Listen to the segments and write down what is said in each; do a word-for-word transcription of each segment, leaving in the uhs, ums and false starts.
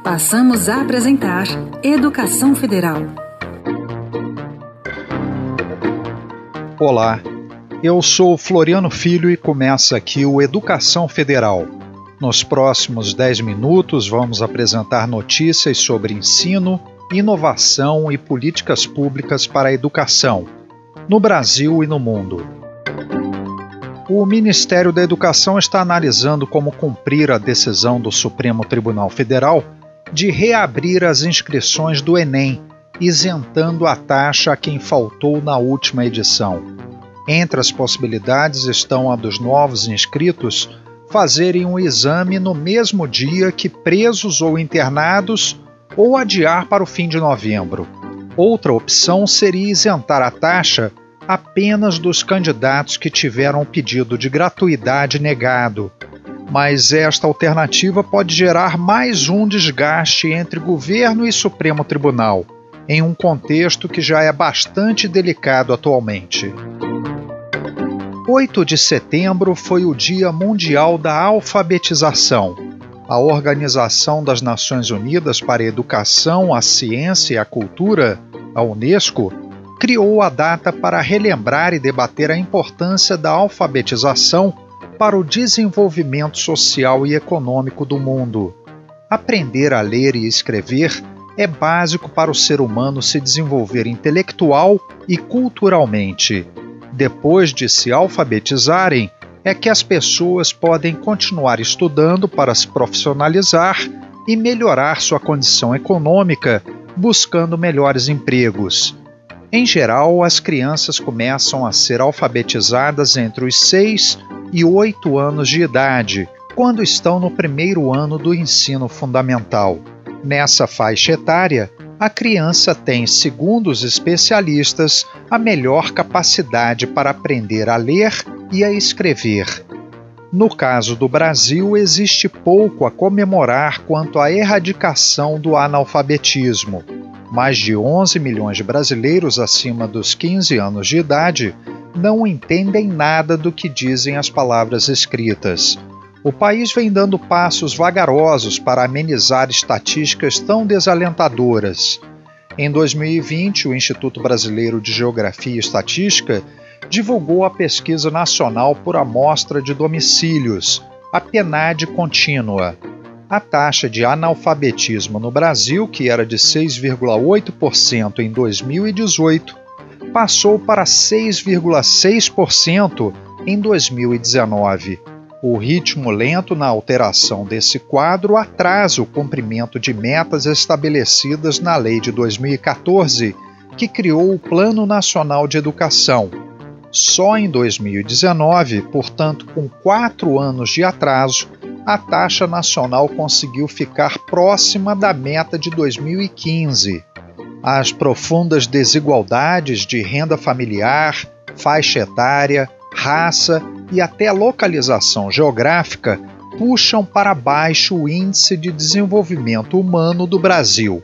Passamos a apresentar Educação Federal. Olá, eu sou Floriano Filho e começa aqui o Educação Federal. Nos próximos dez minutos vamos apresentar notícias sobre ensino, inovação e políticas públicas para a educação, no Brasil e no mundo. O Ministério da Educação está analisando como cumprir a decisão do Supremo Tribunal Federal de reabrir as inscrições do Enem, isentando a taxa a quem faltou na última edição. Entre as possibilidades estão a dos novos inscritos fazerem um exame no mesmo dia que presos ou internados ou adiar para o fim de novembro. Outra opção seria isentar a taxa apenas dos candidatos que tiveram o pedido de gratuidade negado. Mas esta alternativa pode gerar mais um desgaste entre governo e Supremo Tribunal, em um contexto que já é bastante delicado atualmente. oito de setembro foi o Dia Mundial da Alfabetização. A Organização das Nações Unidas para a Educação, a Ciência e a Cultura, a Unesco, criou a data para relembrar e debater a importância da alfabetização para o desenvolvimento social e econômico do mundo. Aprender a ler e escrever é básico para o ser humano se desenvolver intelectual e culturalmente. Depois de se alfabetizarem, é que as pessoas podem continuar estudando para se profissionalizar e melhorar sua condição econômica, buscando melhores empregos. Em geral, as crianças começam a ser alfabetizadas entre os seis e oito anos de idade, quando estão no primeiro ano do ensino fundamental. Nessa faixa etária, a criança tem, segundo os especialistas, a melhor capacidade para aprender a ler e a escrever. No caso do Brasil, existe pouco a comemorar quanto à erradicação do analfabetismo. Mais de onze milhões de brasileiros acima dos quinze anos de idade não entendem nada do que dizem as palavras escritas. O país vem dando passos vagarosos para amenizar estatísticas tão desalentadoras. Em dois mil e vinte, o Instituto Brasileiro de Geografia e Estatística divulgou a Pesquisa Nacional por Amostra de Domicílios, a PNAD contínua. A taxa de analfabetismo no Brasil, que era de seis vírgula oito por cento em dois mil e dezoito, passou para seis vírgula seis por cento em dois mil e dezenove. O ritmo lento na alteração desse quadro atrasa o cumprimento de metas estabelecidas na Lei de dois mil e quatorze, que criou o Plano Nacional de Educação. Só em dois mil e dezenove, portanto com quatro anos de atraso, a taxa nacional conseguiu ficar próxima da meta de dois mil e quinze. As profundas desigualdades de renda familiar, faixa etária, raça e até localização geográfica puxam para baixo o índice de desenvolvimento humano do Brasil.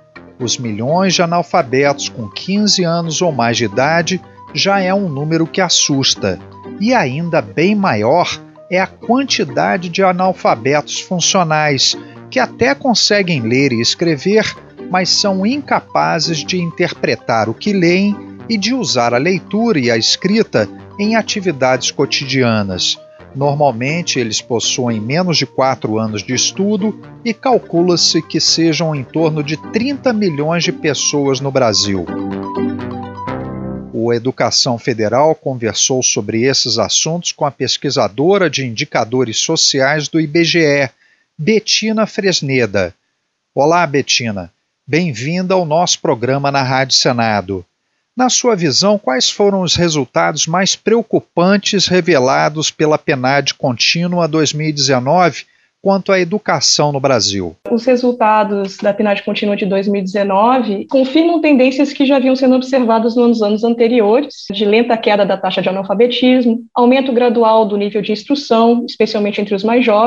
Os milhões de analfabetos com quinze anos ou mais de idade já é um número que assusta, e ainda bem maior é a quantidade de analfabetos funcionais, que até conseguem ler e escrever, mas são incapazes de interpretar o que leem e de usar a leitura e a escrita em atividades cotidianas. Normalmente, eles possuem menos de quatro anos de estudo e calcula-se que sejam em torno de trinta milhões de pessoas no Brasil. O Educação Federal conversou sobre esses assuntos com a pesquisadora de indicadores sociais do I B G E, Betina Fresneda. Olá, Betina. Bem-vinda ao nosso programa na Rádio Senado. Na sua visão, quais foram os resultados mais preocupantes revelados pela PNAD contínua dois mil e dezenove quanto à educação no Brasil? Os resultados da PNAD contínua de dois mil e dezenove confirmam tendências que já vinham sendo observadas nos anos anteriores, de lenta queda da taxa de analfabetismo, aumento gradual do nível de instrução, especialmente entre os mais jovens,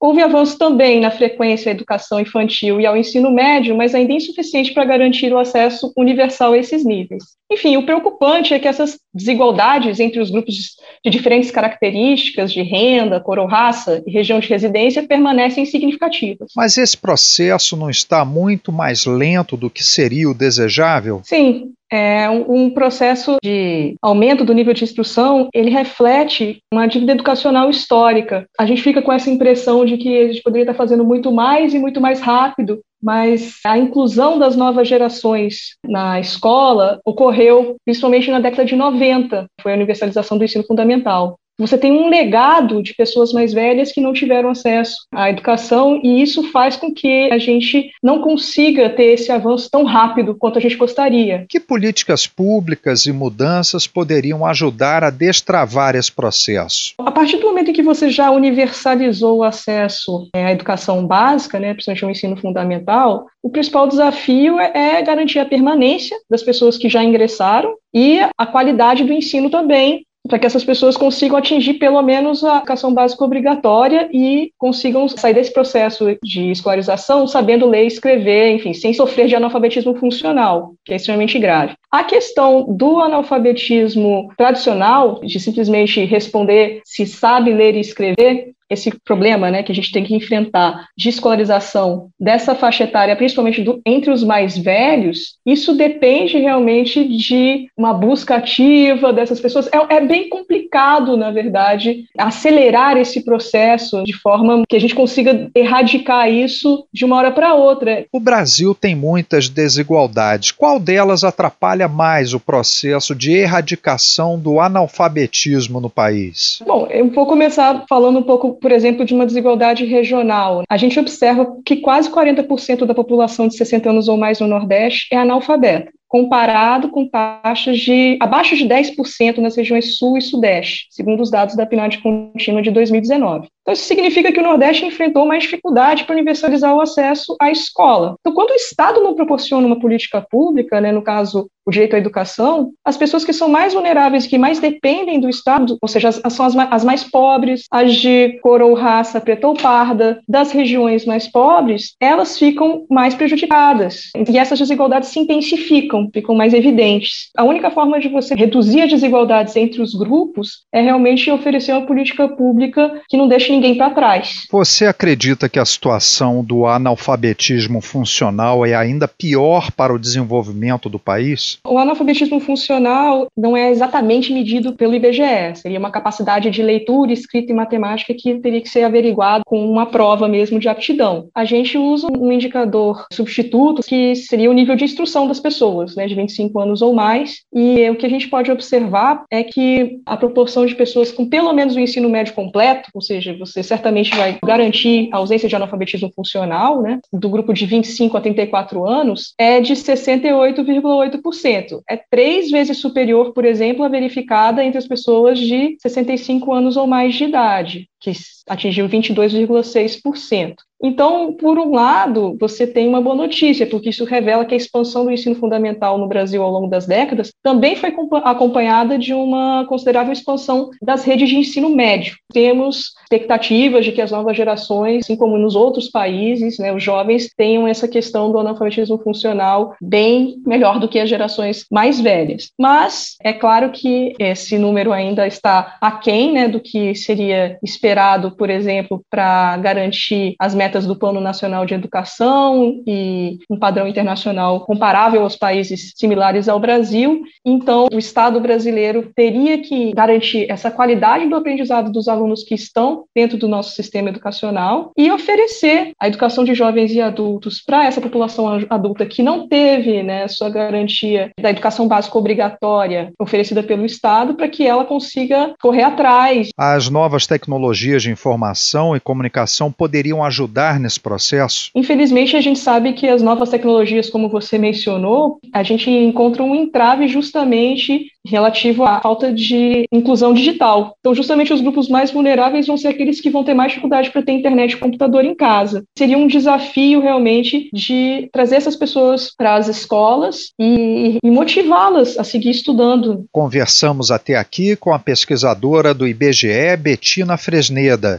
Houve avanço também na frequência à educação infantil e ao ensino médio, mas ainda insuficiente para garantir o acesso universal a esses níveis. Enfim, o preocupante é que essas desigualdades entre os grupos de diferentes características de renda, cor ou raça e região de residência permanecem significativas. Mas esse processo não está muito mais lento do que seria o desejável? Sim. É um processo de aumento do nível de instrução, ele reflete uma dívida educacional histórica. A gente fica com essa impressão de que a gente poderia estar fazendo muito mais e muito mais rápido, mas a inclusão das novas gerações na escola ocorreu principalmente na década de noventa, foi a universalização do ensino fundamental. Você tem um legado de pessoas mais velhas que não tiveram acesso à educação e isso faz com que a gente não consiga ter esse avanço tão rápido quanto a gente gostaria. Que políticas públicas e mudanças poderiam ajudar a destravar esse processo? A partir do momento em que você já universalizou o acesso à educação básica, né, principalmente ao ensino fundamental, o principal desafio é garantir a permanência das pessoas que já ingressaram e a qualidade do ensino também, para que essas pessoas consigam atingir pelo menos a educação básica obrigatória e consigam sair desse processo de escolarização sabendo ler e escrever, enfim, sem sofrer de analfabetismo funcional, que é extremamente grave. A questão do analfabetismo tradicional, de simplesmente responder se sabe ler e escrever, esse problema, né, que a gente tem que enfrentar de escolarização dessa faixa etária, principalmente do, entre os mais velhos, isso depende realmente de uma busca ativa dessas pessoas. É, é bem complicado, na verdade, acelerar esse processo de forma que a gente consiga erradicar isso de uma hora para outra. O Brasil tem muitas desigualdades. Qual delas atrapalha mais o processo de erradicação do analfabetismo no país? Bom, eu vou começar falando um pouco, por exemplo, de uma desigualdade regional. A gente observa que quase quarenta por cento da população de sessenta anos ou mais no Nordeste é analfabeta, comparado com taxas de abaixo de dez por cento nas regiões Sul e Sudeste, segundo os dados da PNAD contínua de dois mil e dezenove. Então, isso significa que o Nordeste enfrentou mais dificuldade para universalizar o acesso à escola. Então, quando o Estado não proporciona uma política pública, né, no caso, o direito à educação, as pessoas que são mais vulneráveis, que mais dependem do Estado, ou seja, as, são as, as mais pobres, as de cor ou raça preta ou parda, das regiões mais pobres, elas ficam mais prejudicadas. E essas desigualdades se intensificam, ficam mais evidentes. A única forma de você reduzir as desigualdades entre os grupos é realmente oferecer uma política pública que não deixe ninguém para trás. Você acredita que a situação do analfabetismo funcional é ainda pior para o desenvolvimento do país? O analfabetismo funcional não é exatamente medido pelo I B G E. Seria uma capacidade de leitura, escrita e matemática que teria que ser averiguado com uma prova mesmo de aptidão. A gente usa um indicador substituto que seria o nível de instrução das pessoas, né, de vinte e cinco anos ou mais, e o que a gente pode observar é que a proporção de pessoas com pelo menos o ensino médio completo, ou seja, você certamente vai garantir a ausência de analfabetismo funcional, né, do grupo de vinte e cinco a trinta e quatro anos, é de sessenta e oito vírgula oito por cento. É três vezes superior, por exemplo, à verificada entre as pessoas de sessenta e cinco anos ou mais de idade, que atingiu vinte e dois vírgula seis por cento. Então, por um lado, você tem uma boa notícia, porque isso revela que a expansão do ensino fundamental no Brasil ao longo das décadas também foi acompanhada de uma considerável expansão das redes de ensino médio. Temos expectativas de que as novas gerações, assim como nos outros países, né, os jovens tenham essa questão do analfabetismo funcional bem melhor do que as gerações mais velhas. Mas é claro que esse número ainda está aquém, né, do que seria esperado, por exemplo, para garantir as metas do Plano Nacional de Educação e um padrão internacional comparável aos países similares ao Brasil. Então, o Estado brasileiro teria que garantir essa qualidade do aprendizado dos alunos que estão dentro do nosso sistema educacional e oferecer a educação de jovens e adultos para essa população adulta que não teve, né, sua garantia da educação básica obrigatória oferecida pelo Estado, para que ela consiga correr atrás. As novas tecnologias de informação e comunicação poderiam ajudar nesse processo? Infelizmente, a gente sabe que as novas tecnologias, como você mencionou, a gente encontra um entrave justamente relativo à falta de inclusão digital. Então, justamente os grupos mais vulneráveis vão ser aqueles que vão ter mais dificuldade para ter internet e computador em casa. Seria um desafio, realmente, de trazer essas pessoas para as escolas e, e motivá-las a seguir estudando. Conversamos até aqui com a pesquisadora do I B G E, Betina Fresneda.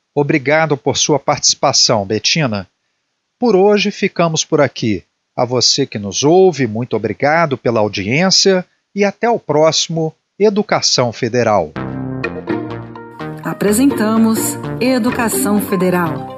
Obrigado por sua participação, Betina. Por hoje ficamos por aqui. A você que nos ouve, muito obrigado pela audiência e até o próximo Educação Federal. Apresentamos Educação Federal.